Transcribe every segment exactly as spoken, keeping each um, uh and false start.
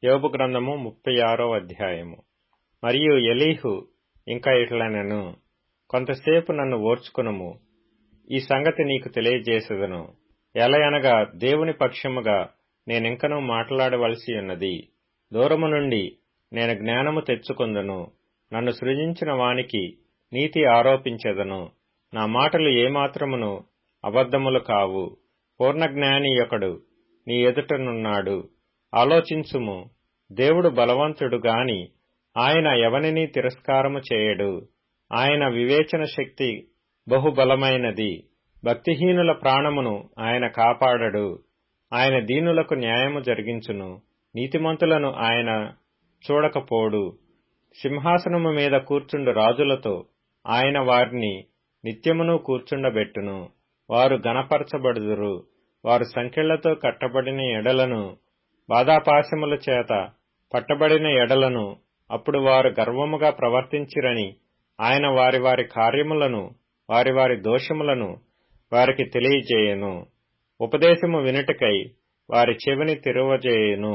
యోబు గ్రంథము ముప్పై ఆరో అధ్యాయము. మరియు ఎలీహు ఇంకా ఇట్లనెను, కొంతసేపు నన్ను ఓర్చుకొనుము, ఈ సంగతి నీకు తెలియజేసేదను. ఎలయనగా దేవుని పక్షముగా నేనింకనూ మాట్లాడవలసి ఉన్నది. దూరము నుండి నేను జ్ఞానము తెచ్చుకొందును, నన్ను సృజించిన వానికి నీతి ఆరోపించెదను. నా మాటలు ఏమాత్రమును అబద్ధములు కావు. పూర్ణజ్ఞాని ఒకడు నీ ఎదుటనున్నాడు. ఆలోచించుము, దేవుడు బలవంతుడు గాని ఆయన ఎవనిని తిరస్కారము చేయడు. ఆయన వివేచన శక్తి బహుబలమైనది. భక్తిహీనుల ప్రాణమును ఆయన కాపాడడు. ఆయన దీనులకు న్యాయము జరిగించును, నీతిమంతులను ఆయన చూడకపోడు. సింహాసనము మీద కూర్చుండు రాజులతో ఆయన వారిని నిత్యమును కూర్చుండబెట్టును. వారు గణపరచబడుదురు. వారు సంకెళ్లతో కట్టబడిన ఎడలను, బాధాపాశముల చేత పట్టబడిన ఎడలను, అప్పుడు వారు గర్వముగా ప్రవర్తించిరని ఆయన వారి వారి కార్యములను వారి వారి దోషములను వారికి తెలియజేయను. ఉపదేశము వినుటకై వారి చెవిని తెరువజేయును.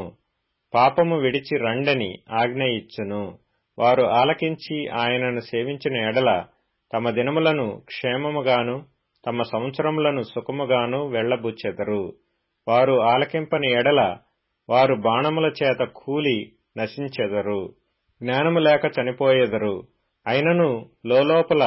పాపము విడిచి రండని ఆజ్ఞ ఇచ్చును. వారు ఆలకించి ఆయనను సేవించిన ఎడల తమ దినములను క్షేమముగాను తమ సంవత్సరములను సుఖముగాను వెళ్లబుచ్చెదరు. వారు ఆలకింపని ఎడల వారు బాణముల చేత కూలి నశించెదరు. జ్ఞానము లేక చనిపోయెదరు. అయినను లోలోపల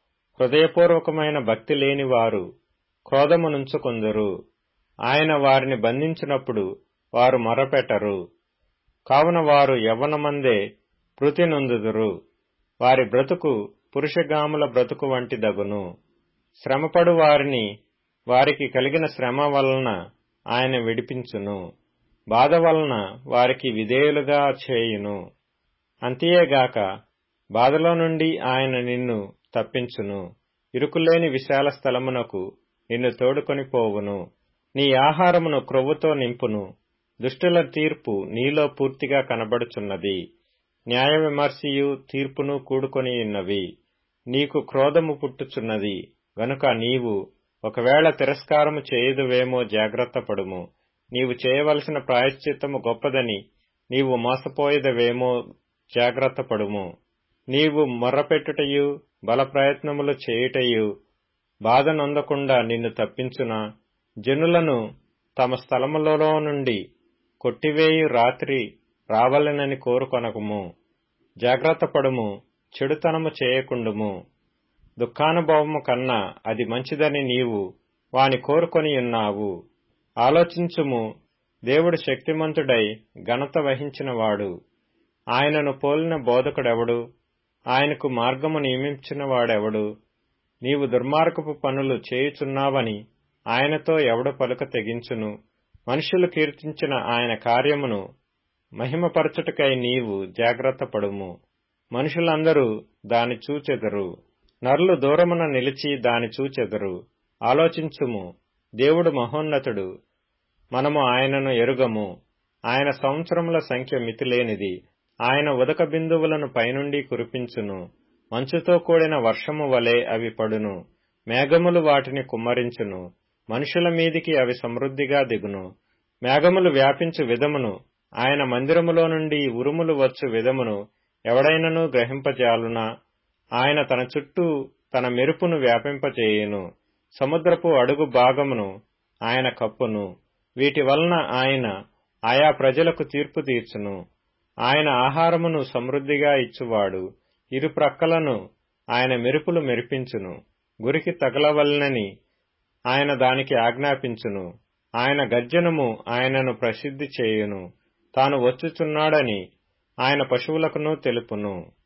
హృదయపూర్వకమైన భక్తి లేని వారు క్రోధమునుంచుకొందురు. ఆయన వారిని బంధించినప్పుడు వారు మొరపెట్టరు. కావున వారు యవ్వనమందే మృతి నొందుదురు. వారి బ్రతుకు పురుషగాముల బ్రతుకు వంటి దగును. శ్రమపడు వారిని వారికి కలిగిన శ్రమ వలన ఆయన విడిపించును. బాధ వలన వారికి విధేయులుగా చేయును. అంతేగాక బాధలో నుండి ఆయన నిన్ను తప్పించును. ఇరుకులేని విశాల స్థలమునకు నిన్ను తోడుకొని పోవును. నీ ఆహారమును క్రొవ్వుతో నింపును. దుష్టుల తీర్పు నీలో పూర్తిగా కనబడుచున్నది. న్యాయ విమర్శయు తీర్పును కూడుకొని ఉన్నవి. నీకు క్రోధము పుట్టుచున్నది గనుక నీవు ఒకవేళ తిరస్కారము చేయుదువేమో జాగ్రత్త పడుము. నీవు చేయవలసిన ప్రాయశ్చిత్తము గొప్పదని నీవు మోసపోయేదవేమో జాగ్రత్త పడుము. నీవు మొర్రపెట్టుటయు బల ప్రయత్నములు చేయుటయు బాధ నొందకుండా నిన్ను తప్పించునా? జనులను తమ స్థలములలో నుండి కొట్టివేయు రాత్రి రావలెనని కోరుకొనకుము. జాగ్రత్త పడుము, చెడుతనము చేయకుండుము. దుఃఖానుభవము కన్నా అది మంచిదని నీవు వాని కోరుకొని ఉన్నావు. ఆలోచించుము, దేవుడు శక్తిమంతుడై ఘనత వహించినవాడు. ఆయనను పోలిన బోధకుడెవడు? ఆయనకు మార్గము నియమించిన వాడెవడు? నీవు దుర్మార్గపు పనులు చేయుచున్నావని ఆయనతో ఎవడు పలుక తెగించును? మనుషులు కీర్తించిన ఆయన కార్యమును మహిమపరచుటకై నీవు జాగ్రత్త పడుము. మనుషులందరూ దాని చూచెదరు. నరులు దూరమున నిలిచి దాని చూచెదరు. ఆలోచించుము, దేవుడు మహోన్నతుడు, మనము ఆయనను ఎరుగము. ఆయన సంవత్సరముల సంఖ్య మితిలేనిది. ఆయన ఉదక బిందువులను పైనుండి కురిపించును. మంచుతో కూడిన వర్షము వలె అవి పడును. మేఘములు వాటిని కుమ్మరించును. మనుషుల మీదికి అవి సమృద్ధిగా దిగును. మేఘములు వ్యాపించు విధమును, ఆయన మందిరములో నుండి ఉరుములు వచ్చు విధమును ఎవడైనను గ్రహింపజాలునా? ఆయన తన చుట్టూ తన మెరుపును వ్యాపింపచేయును. సముద్రపు అడుగు భాగమును ఆయన కప్పును. వీటి వలన ఆయన ఆయా ప్రజలకు తీర్పు తీర్చును. ఆయన ఆహారమును సమృద్ధిగా ఇచ్చువాడు. ఇరు ప్రక్కలను ఆయన మెరుపులు మెరిపించును. గురికి తగలవలెనని ఆయన దానికి ఆజ్ఞాపించును. ఆయన గర్జనము ఆయనను ప్రసిద్ధి చేయును. తాను వచ్చుచున్నాడని ఆయన పశువులకును తెలుపును.